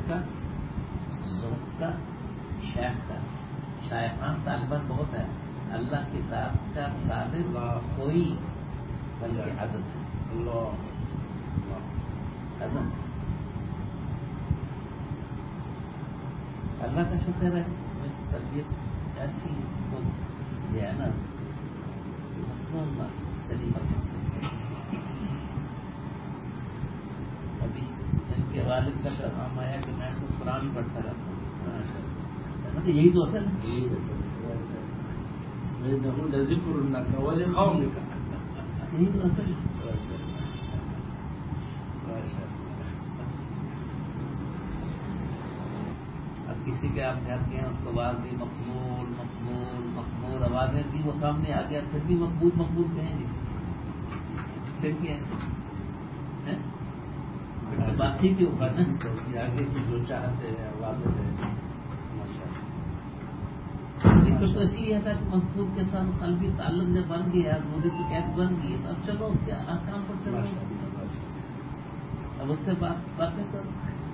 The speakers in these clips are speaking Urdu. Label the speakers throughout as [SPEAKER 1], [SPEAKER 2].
[SPEAKER 1] کا، زہد کا، شیخ کا، شائقان طالبان بہت ہے، اللہ کی ذات کا طالب کوئی بلکہ عدد ہے، عدد۔ اللہ کا شکر ہے طبیعت ایسی تو یہ ہے نا مصنوع شریف۔ ابھی ان کے والد کا پیغام آیا کہ میں تو قرآن پڑھتا رہتا ہوں، مطلب یہی تو اصل یہی تو اصل۔ اب کسی کے آپ گھر گئے اس کو بعد بھی مقبول مقبول مقبول آوازیں دی، وہ سامنے آ گیا، پھر بھی مقبول مقبول کہیں گے، پھر کیا ہے باقی کے اوپر نا آگے کی جو چاہتے ہیں آوازیں ہیں۔ ذکر تو اسی ہے تھا کہ مقبول کے ساتھ قلبی تعلق جب بن گیا، مجھے تو کیس بن گئی، تو اب چلو کیا احکام پر چلو، اب اس سے باتیں کرو۔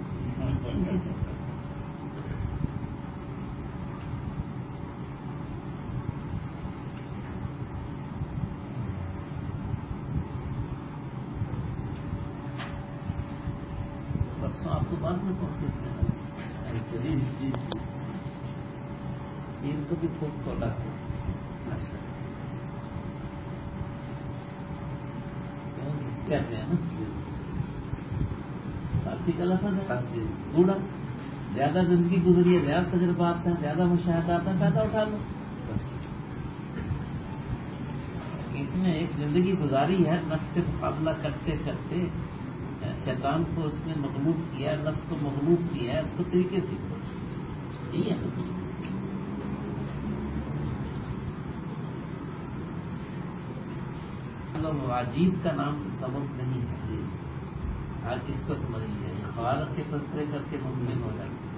[SPEAKER 1] آپ کو بعد میں کوشش کرنا ان کو بھی خوب کھولا کہتے ہیں نا، فارسی کا لفظ ہے بوڑھا، زیادہ زندگی گزری ہے، زیادہ تجربات ہیں، زیادہ مشاہدات ہیں، فائدہ اٹھا لو۔ اس میں ایک زندگی گزاری ہے، نفس سے مقابلہ کرتے کرتے شیطان کو اس نے مغلوب کیا، نفس کو مغلوب کیا ہے، اس کو طریقے سیکھو، یہی ہے واجب کا نام سبب نہیں ہے، آج اس کو سمجھ لیا، یہ خوارق کے تذکرے کر کے مطمئن ہو جاتے ہیں۔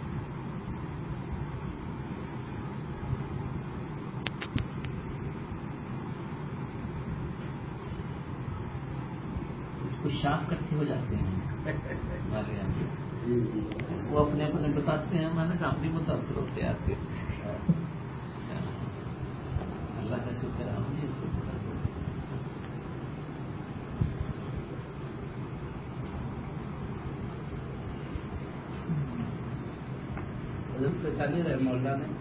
[SPEAKER 1] کچھ شاخ کٹھے ہو جاتے ہیں ہمارے یہاں، وہ اپنے اپنے بتاتے ہیں، میں نے کہا اپنی متاثر ہوتے آتے، اللہ کا شکر ہے ہم نہیں
[SPEAKER 2] حضرت غزالی رحمہ اللہ نے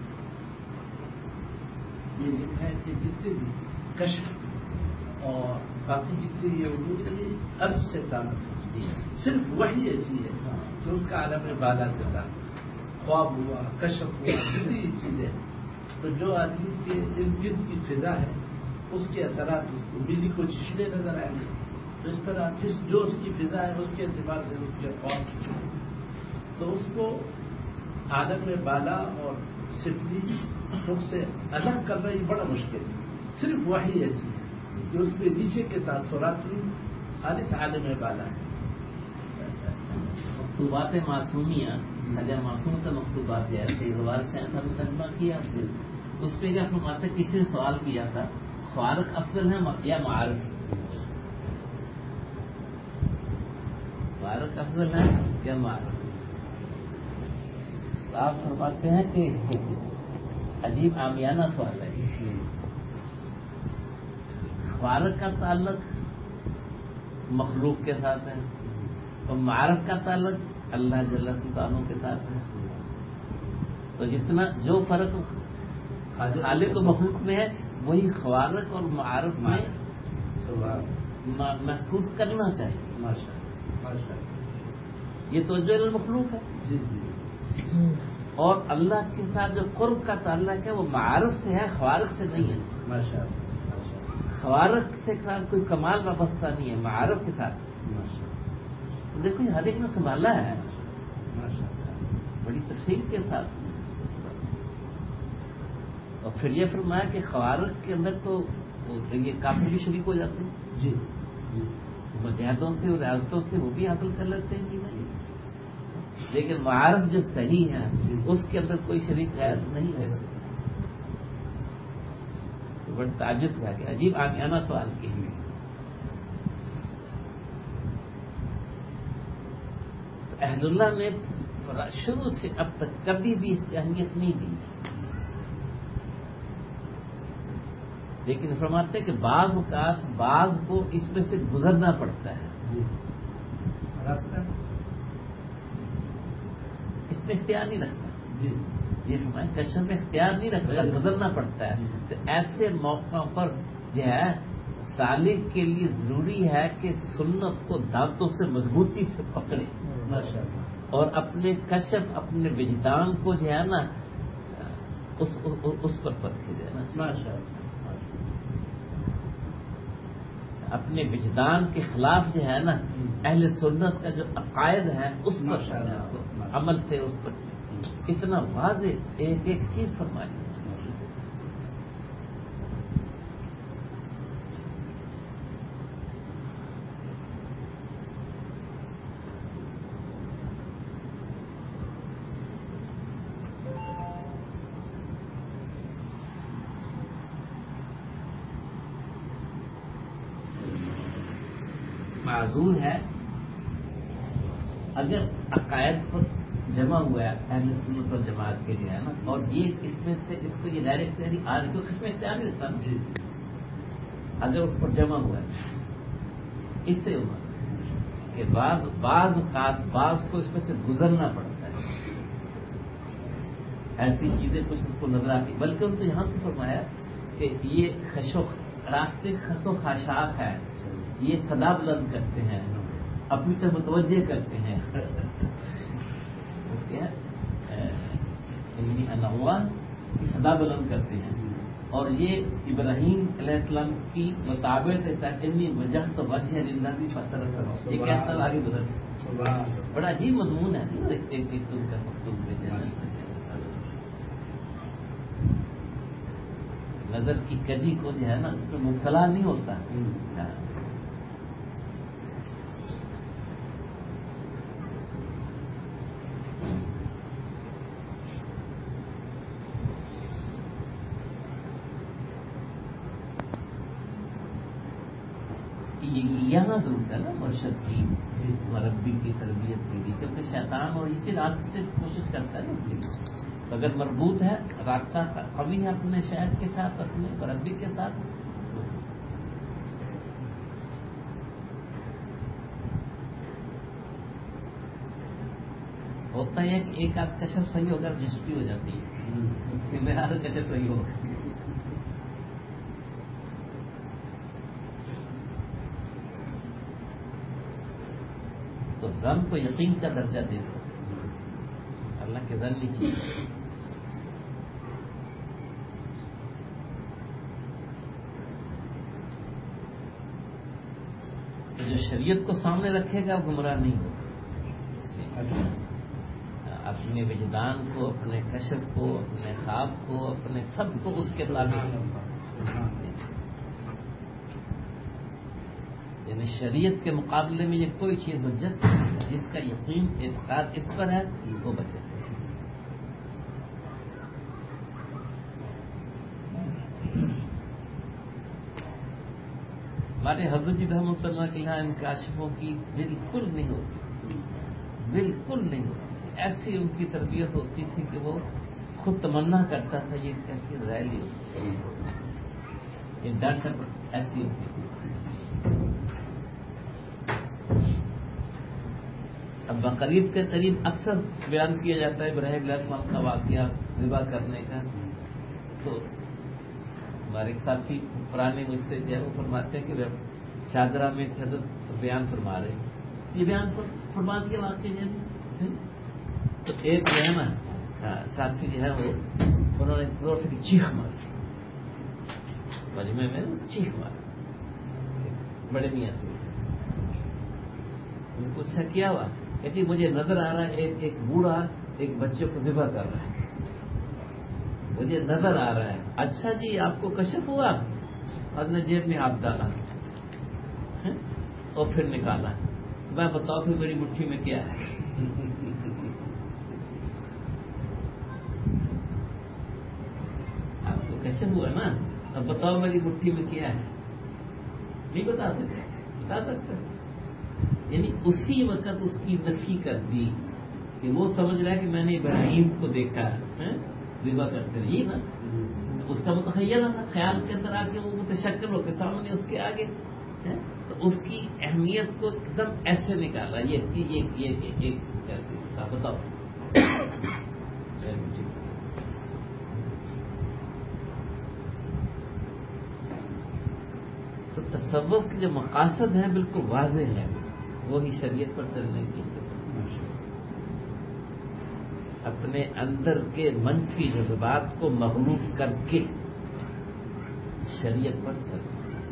[SPEAKER 2] یہ لکھا ہے کہ جتنے بھی کشف اور باقی جتنے یہ علوم عرض سے تعلق ہے، صرف وہی ایسی ہے کہ اس کا عالم بالا سے تعلق، خواب ہوا، کشف ہوا، جتنی چیزیں، تو جو آدمی کے ارد گرد کی فضا ہے اس کے اثرات اس کو بجلی کو چشمے نظر آئیں گے، تو اس طرح جو اس کی فضا ہے اس کے اعتبار سے اس کے خواب، تو اس کو عالم بالا اور سفلی رخ سے الگ کرنا یہ بڑا مشکل ہے، صرف وہی ایسی ہے کہ اس میں نیچے کے تاثرات بھی خالص عالم بالا ہے۔
[SPEAKER 1] مکتوبات معصومیہ، اگر معصوم کا مکتوبات ہے سیزوار سے ایسا بھی ترجمہ کیا، اس پہ کیا فرماتے، کسی نے سوال کیا تھا خوارق افضل ہے یا معارف، خوارق افضل ہے یا معارف؟ آپ فرماتے ہیں کہ عجیب عامیانہ سوال ہے، خوارق کا تعلق مخلوق کے ساتھ ہے اور معارف کا تعلق اللہ جل سبحانہ کے ساتھ ہے، تو جتنا جو فرق خالق و مخلوق میں ہے وہی خوارق اور معارف میں محسوس کرنا چاہیے۔ یہ توجہ المخلوق ہے، اور اللہ کے ساتھ جو قرب کا تعلق ہے وہ معارف سے ہے، خوارق سے نہیں ہے۔ خوارق سے کوئی کمال وابستہ نہیں ہے، معارف کے ساتھ۔ تو دیکھو ہر ایک نے سنبھالا ہے بڑی تفصیل کے ساتھ، اور پھر یہ فرمایا کہ خوارق کے اندر تو یہ کافر بھی شریک ہو جاتے ہیں،
[SPEAKER 2] جی
[SPEAKER 1] مجاہدوں سے اور ریاستوں سے وہ بھی حاصل کر لیتے ہیں کہ نہیں، لیکن معارف جو صحیح ہے اس کے اندر کوئی شریک غیر نہیں ہے۔ تو بڑا تعجب ہے کہ عجیب عامیانہ سوال کی۔ اہل اللہ نے شروع سے اب تک کبھی بھی اس کی اہمیت نہیں دی، لیکن فرماتے ہیں کہ بعض اوقات بعض کو اس میں سے گزرنا پڑتا ہے،
[SPEAKER 2] راستہ
[SPEAKER 1] اس میں اختیار نہیں رکھتا، یہ فرمائیں کشف میں اختیار نہیں رکھتا، گزرنا پڑتا ہے۔ تو ایسے موقع پر جو ہے سالک کے لیے ضروری ہے کہ سنت کو دانتوں سے مضبوطی سے پکڑے اور اپنے کشف اپنے وجدان کو جو ہے نا اس پر پرکھے دے نا، اپنے وجدان کے خلاف جو ہے نا اہل سنت کا جو عقائد ہے اس پر عمل سے اس پر اتنا واضح ایک چیز فرمائی۔ معذور ہے اگر عقائد پر جمع ہوا ہے اہل سنت اور جماعت کے لیے ہے نا، اور یہ اس میں سے اس کو یہ غیر اختیاری آ رہی تو اس میں اختیار نہیں رکھتا نا، اگر اس پر جمع ہوا ہے اس سے ہوا کہ بعض اوقات بعض کو اس میں سے گزرنا پڑتا ہے، ایسی چیزیں کچھ اس کو نظر آتی، بلکہ ان کو یہاں پہ فرمایا کہ یہ راستے خس و خاشاک ہے، یہ صدا بلند کرتے ہیں، اپنی طرف متوجہ کرتے ہیں، انہوا کی صدا بلند کرتے ہیں، اور یہ ابراہیم علیہ السلام کی مطابق اتنی وجہ تو وجہ اللہ بھی پتھر کرو، یہ کہتا آگے گزر، بڑا عجیب مضمون ہے ایک تم کا مکتوب میں نظر کی کجی کو جو ہے نا اس میں مبتلا نہیں ہوتا۔ یہاں ضرورت ہے نا مرشد کی، مربی کی تربیت کے لیے، کیونکہ شیطان اور اسی راستے سے کوشش کرتا ہے نا، اگر مربوط ہے رابطہ قوی ہے اپنے شہر کے ساتھ اپنے مربی کے ساتھ، ہوتا ہے کہ ایک آدھ کشف صحیح ہوگا دلچسپی ہو جاتی ہے کہ میرا ہر کشف صحیح ہوگا، تو ظن کو یقین کا درجہ دے دو، اللہ کے ظن نہیں چاہیے۔ جو شریعت کو سامنے رکھے گا گمراہ نہیں ہوگا، اپنے وجدان کو، اپنے کشف کو، اپنے خواب کو، اپنے سب کو اس کے تعلق، یعنی شریعت کے مقابلے میں یہ کوئی چیز حجت نہیں، جس کا یقین اعتقاد اس پر ہے وہ بچے۔ ہمارے حضرت جی رحمۃ اللہ کے یہاں ان کاشفوں کی بالکل نہیں ہوتی، بالکل نہیں ہوتی، ایسی ان کی تربیت ہوتی تھی کہ وہ خود تمنا کرتا تھا یہ کیسی ریلی ہوتی، یہ ڈر ایسی ہوتی تھی۔ اب بقرعید کے قریب اکثر بیان کیا جاتا ہے ابراہیم علیہ السلام کا واقعہ ذبح کرنے کا، تو ہمارے ایک ساتھی پرانے مجھ سے جو ہے وہ فرماتے ہیں کہ شاہدرہ میں حضرت بیان فرما رہے ہیں، یہ بیان فرما دیا واقعہ جیسے، تو ایک جو ہے نا ساتھی جو ہے وہ انہوں نے زور سے چیخ ماری، مجمع میں چیخ ماری، بڑے میاں تھے، ان کو اچھا کیا ہوا، کہتی مجھے نظر آ رہا ہے ایک بوڑھا ایک بچے کو ذبح کر رہا ہے، مجھے نظر آ رہا ہے۔ اچھا جی آپ کو کشف ہوا؟ اور نے جیب میں ہاتھ ڈالا اور پھر نکالا، میں بتاؤ پھر میری مٹھی میں کیا ہے؟ آپ کو کشف ہوا نا، اب بتاؤ میری مٹھی میں کیا ہے؟ نہیں بتا سکتے، یعنی اسی وقت اس کی نفی کر دی کہ وہ سمجھ رہا ہے کہ میں نے ابراہیم کو دیکھا ہے ذبح کرتے رہی نا، اس کا متخیل تھا، خیال کے اندر آ کے وہ متشکل ہو کے سامنے اس کے آگے، تو اس کی اہمیت کو ایک دم ایسے نکالا، یہ بتاؤ تو تصوف کے جو مقاصد ہیں بالکل واضح ہیں، وہی شریعت پر چلنے کی اپنے اندر کے منفی جذبات کو مغلوب کر کے شریعت پر چلنے.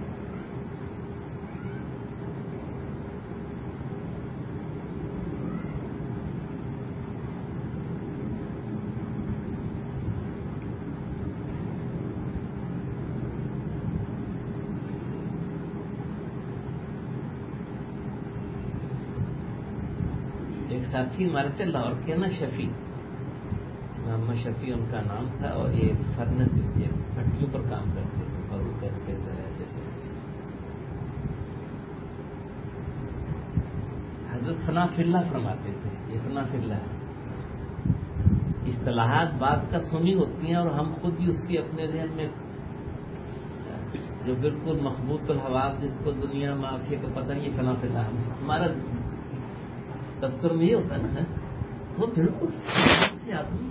[SPEAKER 1] ایک ساتھی ہمارے تھے لاہور کے نا، شفیع، محمد شفیع ان کا نام تھا، اور یہ فرنس یہ بھٹیوں پر کام کرتے تھے، بہو کرتے رہتے تھے. حضرت فنا فی اللہ فرماتے تھے، یہ فنا فی اللہ ہے. اصطلاحات بات کا سنی ہوتی ہیں اور ہم خود بھی اس کی اپنے ذہن میں جو بالکل مخبوط الحواس جس کو دنیا معافیہ کا پتہ نہیں، فنا فی اللہ ہمارا دفتر میں یہ ہوتا ہے نا، وہ بالکل آدمی.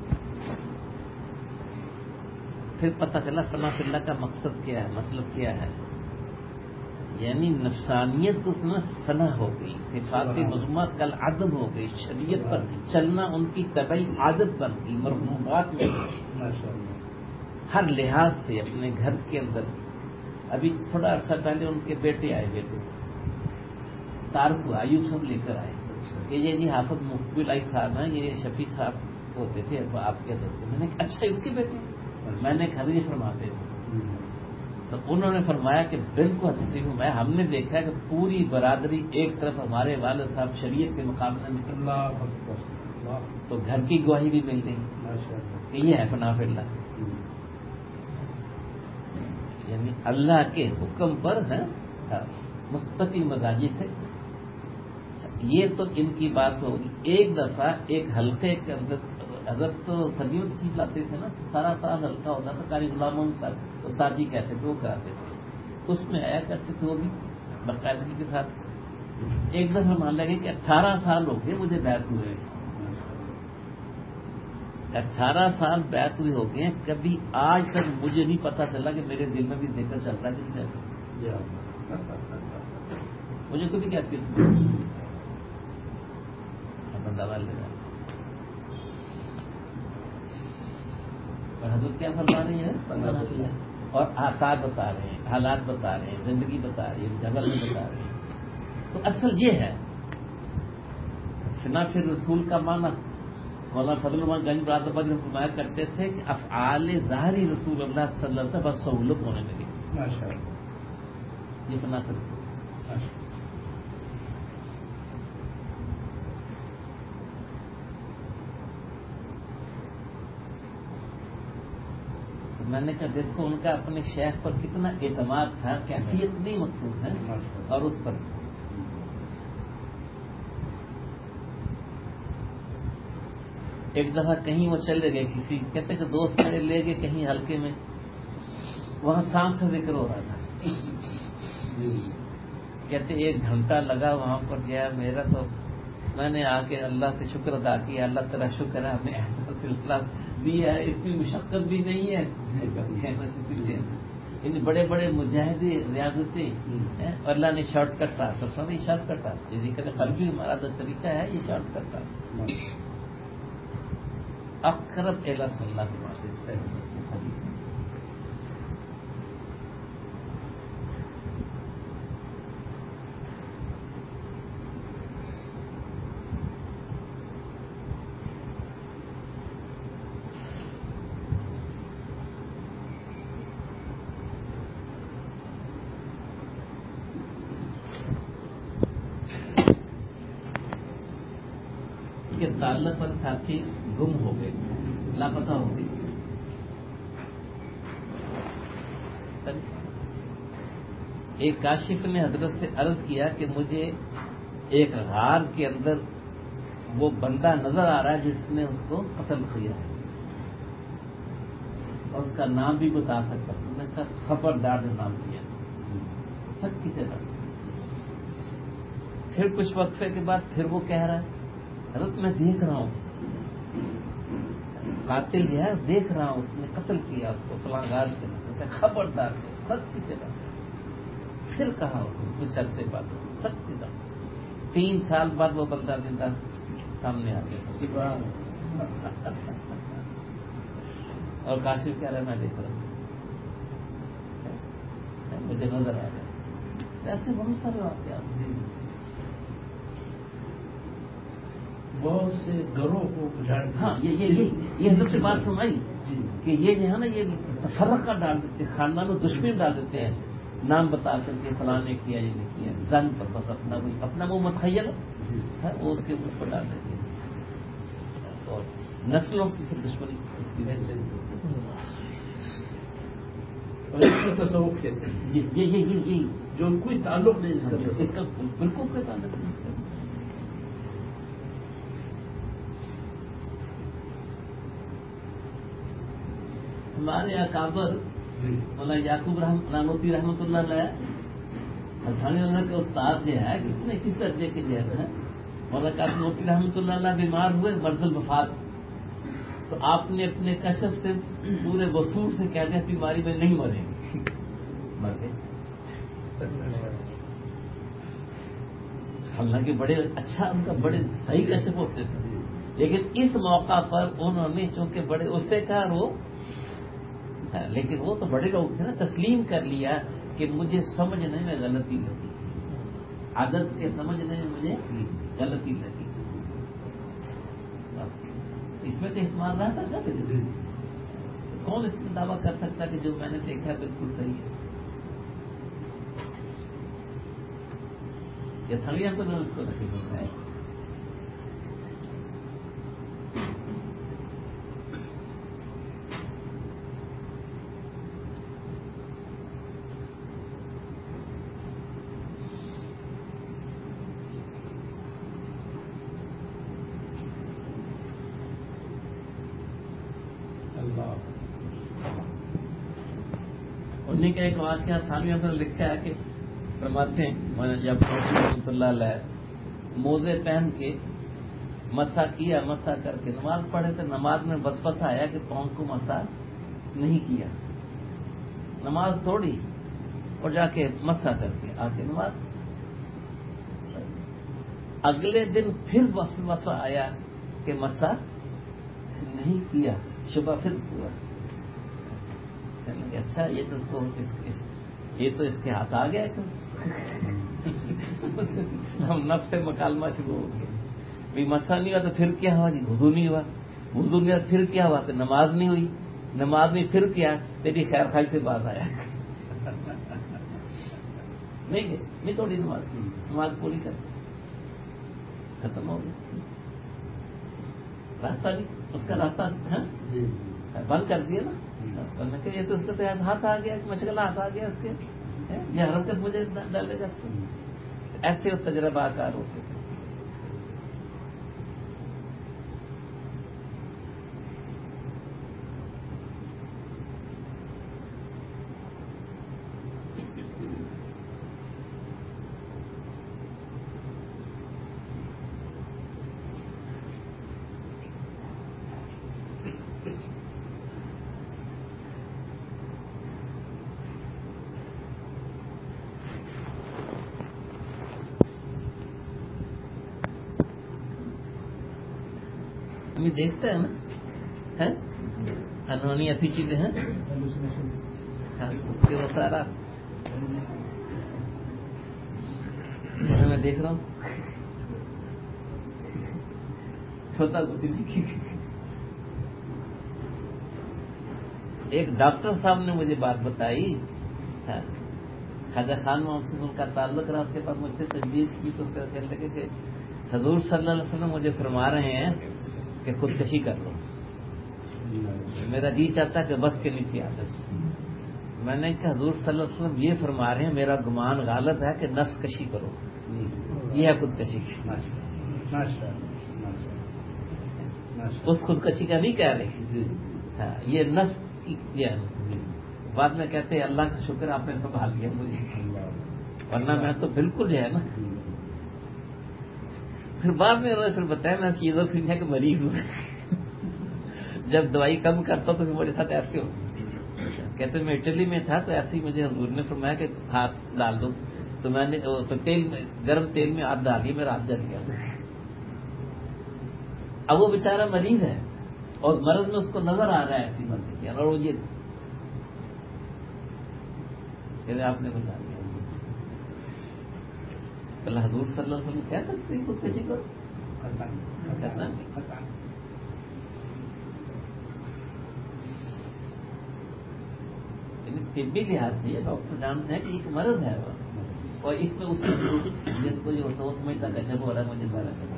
[SPEAKER 1] پھر پتہ چلا فنا فی اللہ کا مقصد کیا ہے، مطلب کیا ہے، یعنی نفسانیت اس میں فنا ہو گئی، صفات مذمومہ کل عدم ہو گئی، شریعت پر چلنا ان کی طبعی عادت بن گئی، مرغوبات میں ہر لحاظ سے. اپنے گھر کے اندر ابھی تھوڑا عرصہ پہلے ان کے بیٹے آئے، بیٹے تارک ایوب سب لے کر آئے کہ یہ جی حافظ مقبل علی صاحب ہیں، یہ شفیع صاحب ہوتے تھے آپ کے حضرت. میں نے کہا اچھا اس کے بیٹے؟ میں نے کہا یہ فرماتے تھے. تو انہوں نے فرمایا کہ بالکل حدیث میں ہم نے دیکھا کہ پوری برادری ایک طرف ہمارے والد صاحب شریعت کے مقابلے میں، تو گھر کی گواہی بھی مل گئی کہ یہ ہے فنا فی اللہ، یعنی اللہ کے حکم پر ہے مستقل مزاجی سے. یہ تو ان کی بات ہوگی. ایک دفعہ ایک حلقے کے اندر حضرت تو صدیوں تشریف لاتے تھے نا، سارا سال حلقہ ہوتا تھا، قاری غلام استاد جی کہتے تھے، وہ کراتے تھے، اس میں آیا کرتے تھے وہ بھی باقاعدگی کے ساتھ. ایک دفعہ مان لگے کہ 18 سال ہو گئے مجھے بیعت ہوئے، 18 سال بیعت ہوئے ہو گئے، کبھی آج تک مجھے نہیں پتا چلا کہ میرے دل میں بھی ذکر چل رہا ہے کہ نہیں چل رہا. مجھے کبھی کہتے تھے بندہ وال لگا. حضرت کیا فرما رہی ہیں اور آثار بتا رہے ہیں، حالات بتا رہے ہیں، زندگی بتا رہی ہے، جگہ میں بتا رہے ہیں. تو اصل یہ ہے فنا فی الرسول کا معنی. مولانا فضل الرحمان گنج برادر پر فرمایا کرتے تھے کہ افعال ظاہری رسول اللہ صلی اللہ علیہ وسلم بس سہولت ہونے لگی. یہ فنا فی الرسول. میں نے کہا دیکھو ان کا اپنے شیخ پر کتنا اعتماد تھا، کیفیت نہیں مقصود ہے، اور اس پر ایک دفعہ کہیں وہ چلے گئے، کسی کہتے کہ دوست میرے لے گئے کہیں حلقے میں، وہاں سانپ سے ذکر ہو رہا تھا. کہتے 1 گھنٹہ لگا وہاں پر جایا میرا، تو میں نے آ کے اللہ سے شکر ادا کیا، اللہ تعالیٰ شکر ہے ہمیں ایسا سلسلہ دیا ہے، اس میں مشقت بھی نہیں ہے. ان بڑے بڑے مجاہدے ریاضتیں اور اللہ نے شارٹ کٹ راستہ سب شارٹ کٹ راستہ، ذکر قلبی ہمارا جو طریقہ ہے یہ شارٹ کٹ راستہ. اقرب الی صلی اللہ علیہ وسلم. کے تعلق پر ساتھی گم ہو گئے، لاپتہ ہو گئی. ایک کاشف نے حضرت سے عرض کیا کہ مجھے ایک غار کے اندر وہ بندہ نظر آ رہا ہے جس نے اس کو قتل کیا ہے، اور اس کا نام بھی بتا سکتا ہوں، میں نے کہا خبردار جو نام لیا سب کی طرح۔ پھر کچھ وقفے کے بعد پھر وہ کہہ رہا ہے حضرت میں دیکھ رہا ہوں قاتل جو ہے، دیکھ رہا ہوں اس نے قتل کیا اس کو فلاں غار کے، خبردار سب کی طرح۔ پھر کہا کچھ عرصے بعد سب کی طرح 3 سال بعد وہ بندہ زندہ سامنے آ گیا، اور کاشف کہہ رہا ہے میں دیکھ رہا ہوں، مجھے نظر آ گیا۔ ایسے بہت سارے واقعات
[SPEAKER 2] بہت سے گھروں کو اجاڑ۔
[SPEAKER 1] ہاں یہ حضرت سے بات سنائی کہ یہ جو ہے نا یہ تفرقہ ڈال دیتے ہیں، خاندانوں دشمن ڈال دیتے ہیں، نام بتا کر کے فلاں نے کیا یہ نہیں کیا، زن پر بس اپنا وہ متخیل ہے وہ اس کے اوپر ڈال دیتے ہیں، اور نسلوں سے پھر دشمنی
[SPEAKER 2] تصوف کہتے ہیں
[SPEAKER 1] یہ
[SPEAKER 2] جو کوئی تعلق نہیں
[SPEAKER 1] اس کا بالکل کوئی تعلق نہیں اس کا۔ ہمارے اکابر مولانا یعقوب نانوتوی رحمۃ اللہ علیہ حسانی اللہ کے استاد جو ہے کتنے کس درجے کے جو ہے مولانا قاسم نانوتوی رحمۃ اللہ علیہ بیمار ہوئے مرض الوفات، تو آپ نے اپنے کشف سے پورے وصول سے کہہ دیا بیماری میں نہیں مریں گے، مر گئے۔ حالانکہ بڑے اچھا ان کا بڑے صحیح کشف ہوتے تھے، لیکن اس موقع پر انہوں نے چونکہ بڑے اس سے کہا وہ، لیکن وہ تو بڑے لوگ تھے نا، تسلیم کر لیا کہ مجھے سمجھنے میں غلطی لگی، عادت کے سمجھنے میں مجھے غلطی لگی۔ اس میں تو احتمال رہا تھا کون اس میں دعویٰ کر سکتا کہ جو میں نے دیکھا بالکل صحیح ہے؟ یہ تھوڑی ہم تو اس کو نہیں ہوتا ہے۔ انہیں کا ایک واقعہ ثانوی نے لکھا ہے کہ فرماتے ہیں جب رحمۃ اللہ علیہ موزے پہن کے مسا کیا، مسا کر کے نماز پڑھے تو نماز میں وسوسہ آیا کہ پاؤں کو مسا نہیں کیا، نماز توڑی اور جا کے مسا کر کے آ کے نماز، اگلے دن پھر وسوسہ آیا کہ مسا نہیں کیا، شبہ پھر ہوا، اچھا یہ تو اس کے ہاتھ آ گیا، ہم نفس سے مکالمہ شروع ہو گیا، بھی مسا نہیں ہوا تو پھر کیا ہوا جی، وضو نہیں ہوا، وضو نہیں ہوا پھر کیا ہوا تو نماز نہیں ہوئی، نماز میں پھر کیا تیری خیر خائی سے باز آیا، نہیں توڑی نماز پوری کر ختم ہو گئی، راستہ نہیں اس کا راستہ بند کر دیا نا، یہ تو اس کا تو ہاتھ آ گیا، مشغلہ ہاتھ آ گیا اس کے، یہ حرکت مجھے ڈالے گا، ایسے وہ تجربہ کار ہوتے تھے۔ دیکھتا ہے نا انہونی ایسی چیزیں ہیں، اس کے وہ سارا میں دیکھ رہا ہوں چھوٹا کچھ نہیں۔ ایک ڈاکٹر صاحب نے مجھے بات بتائی، خواجہ خان محمد سے ان کا تعلق رہا، اس کے بعد مجھ سے تجویز کی تو اس کا کہنے لگے کہ حضور صلی اللہ علیہ وسلم مجھے فرما رہے ہیں کہ خودکشی کر لو، میرا جی چاہتا کہ بس کے نیچے آ جائے، میں نے کہا حضور صلی اللہ علیہ وسلم یہ فرما رہے ہیں میرا گمان غالب ہے کہ نفس کشی کرو، یہ ہے خودکشی کی۔ اس خودکشی کا نہیں کہہ رہے. ہاں یہ نفس کی بعد میں کہتے ہیں اللہ کا شکر آپ نے سنبھال لیا مجھے, ورنہ میں تو بالکل جو ہے نا. پھر بعد میں انہوں نے پھر بتایا میں شیزوفرینیا کا مریض ہوں. جب دوائی کم کرتا تو میرے ساتھ ایسے ہو. کہتے میں اٹلی میں تھا تو ایسے ہی مجھے حضور نے فرمایا کہ ہاتھ ڈال دو, تو میں نے تیل میں گرم تیل میں ہاتھ ڈال دیا, میرا ہاتھ جل گیا. اب وہ بیچارہ مریض ہے اور مرض میں اس کو نظر آ رہا ہے ایسی مرضی, اور وہ یہ کہتے آپ نے بچا لیا. اللہ حضور صلی اللہ علیہ وسلم کہہ سکتے ہیں خودکشی کرو, کرنا نہیں. طبی لحاظ سے یہ ڈاکٹر جانتے ہیں کہ ایک مرض ہے اور اس میں اس جس کو جو ہوتا ہے وہ سمجھتا کشب ہو رہا ہے مجھے بارہ کرنا.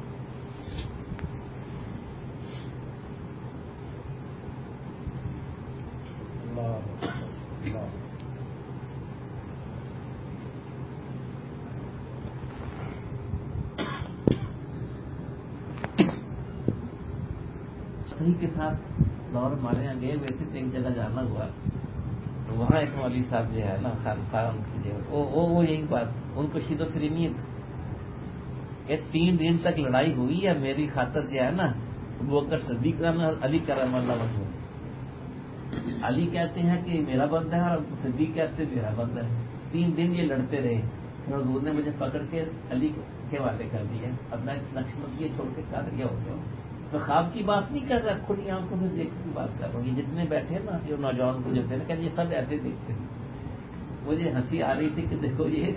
[SPEAKER 1] کے ساتھ لاہور ہمارے یہاں گئے ہوئے تھے, ایک جگہ جانا ہوا تو وہاں ایک مولوی صاحب جو ہے نا خان وہ یہی بات, ان کو شیزوفرینیا کہ 3 دن تک لڑائی ہوئی ہے میری خاطر جو ہے نا ابو بکر صدیق علی کرم اللہ وجہ. علی کہتے ہیں کہ میرا بندہ ہے اور صدیق کہتے ہیں میرا بندہ ہے. 3 دن یہ لڑتے رہے. حضور نے مجھے پکڑ کے علی کے حوالے کر دیا, اپنا نقشبندی چھوڑ کے قادریہ ہو گیا. میں خواب کی بات نہیں کر رہا, کھلی آنکھوں سے دیکھنے کی بات کر رہا ہوں. یہ جتنے بیٹھے نا جو نوجوان کو جب کہ یہ سب ایسے دیکھتے ہیں. مجھے ہنسی آ رہی تھی کہ دیکھو یہ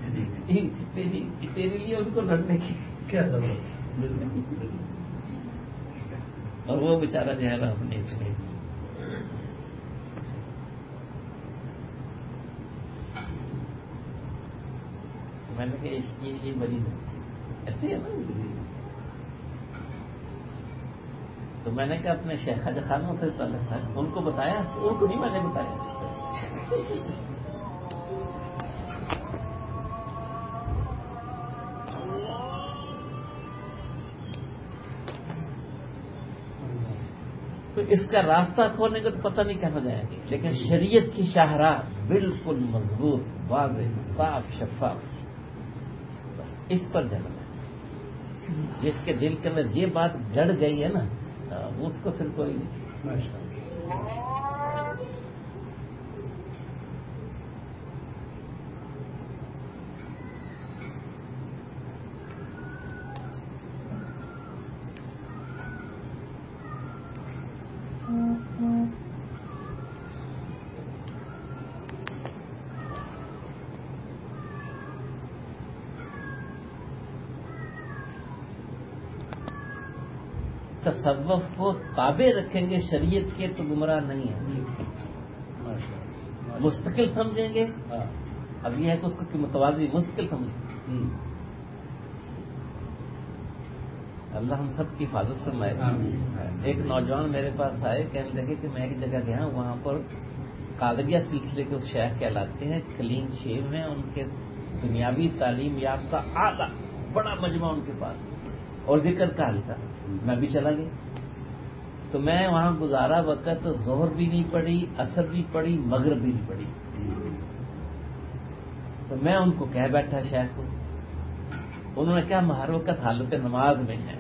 [SPEAKER 1] تیرے لیے ان کو لڑنے کی کیا ضرورت, اور وہ بیچارہ جو ہے نا اپنے میں نے کہا یہ بڑی ایسے ہے نا. تو میں نے کہا اپنے شیخ خواجہ خانوں سے تعلق تھا, ان کو بتایا, ان کو نہیں میں نے بتایا. تو اس کا راستہ کھولنے کا تو پتہ نہیں کہاں جائیں گے, لیکن شریعت کی شاہراہ بالکل مضبوط, واضح, صاف, شفاف, بس اس پر چلنا ہے. جس کے دل کے اندر یہ بات جڑ گئی ہے نا اس کو پھر کوئی نہیں. تصوف کو تابع رکھیں گے شریعت کے تو گمراہ نہیں ہے. مستقل سمجھیں گے, اب یہ ہے کہ اس کو متوازی مستقل سمجھیں. اللہ ہم سب کی حفاظت فرمائے. ایک نوجوان میرے پاس آئے, کہنے لگے کہ میں ایک جگہ گیا ہوں, وہاں پر قادریہ سلسلے کے شیخ کہلاتے ہیں, کلین شیو ہیں, ان کے دنیاوی تعلیم یافتہ اعلیٰ بڑا مجمع ان کے پاس, اور ذکر کا حلقہ. میں بھی چلا گیا تو میں وہاں گزارا وقت ظہر بھی نہیں پڑی, عصر بھی پڑی, مغرب بھی نہیں پڑی. تو میں ان کو کہہ بیٹھا شیخ کو, انہوں نے کہا ہر وقت حالت نماز میں ہے,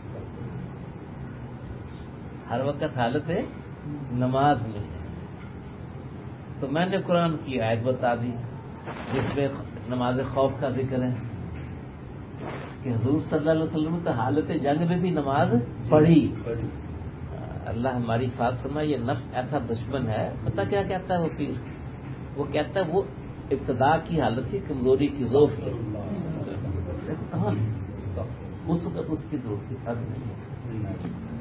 [SPEAKER 1] ہر وقت حالت نماز میں ہے. تو میں نے قرآن کی آیت بتا دی جس میں نماز خوف کا ذکر ہے کہ حضور صلی اللہ علیہ وسلم تو حالت جنگ میں بھی نماز پڑھی. اللہ ہماری حفاظت فرمائے. یہ نفس ایسا دشمن ہے, پتہ کیا کہتا ہے وہ پیر, وہ کہتا ہے وہ ابتدا کی حالت کی کمزوری کی, ضعف کی, اس وقت اس کی ضرورت تھی, اب نہیں.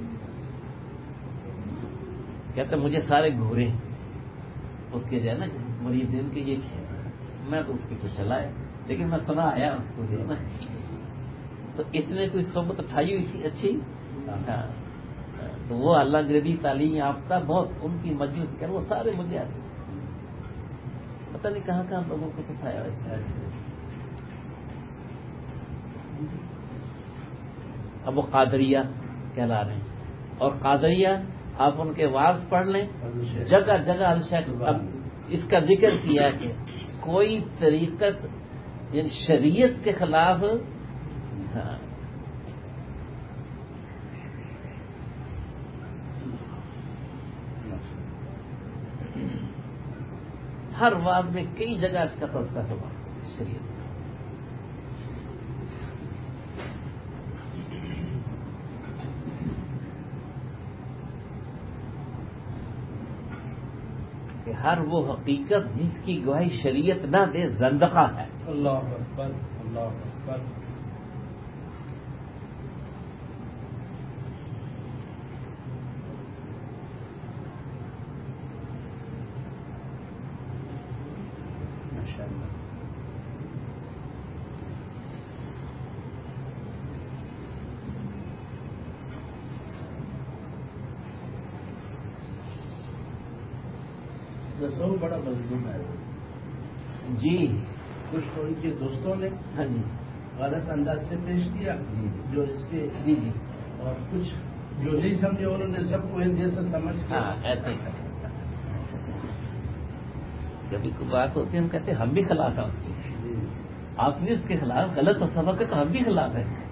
[SPEAKER 1] کہتا مجھے سارے گھورے اس کے جو ہے نا مریدین کے یہ کھیل, میں تو اس کے کچھ چلائے, لیکن میں سنا آیا اس کو جو ہے نا, تو اس نے کوئی صحبت اٹھائی ہوئی تھی اچھی. تو وہ اللہ گردی تعلیم یافتہ بہت, ان کی مجلس کر وہ سارے مجھے آتے, پتہ نہیں کہاں کہاں لوگوں کو پھنسایا ویسے. اب وہ قادریہ کہلا رہے ہیں. اور قادریہ آپ ان کے واعظ پڑھ لیں, جگہ جگہ الشیخ اس کا ذکر کیا کہ کوئی طریقت یعنی شریعت کے خلاف ہر واعظ میں کئی جگہ اس کا تذکرہ ہوا شریعت کا. کہ ہر وہ حقیقت جس کی گواہی شریعت نہ دے زندقہ ہے.
[SPEAKER 2] اللہ اکبر اللہ اکبر. رسول بڑا مظلوم ہے
[SPEAKER 1] جی.
[SPEAKER 2] کچھ تو ان کے دوستوں نے
[SPEAKER 1] ہاں جی
[SPEAKER 2] غلط انداز سے پیش کیا جو اس کے
[SPEAKER 1] جی جی
[SPEAKER 2] اور کچھ جو نہیں سمجھے انہوں نے سب کو ایک جیسا سمجھ کے
[SPEAKER 1] ایسے ہی کبھی کوئی بات ہوتی ہے ہم کہتے ہیں ہم بھی خلاف ہیں اس کے. آپ بھی اس کے خلاف غلط اور سبق ہے تو ہم بھی خلاف ہیں.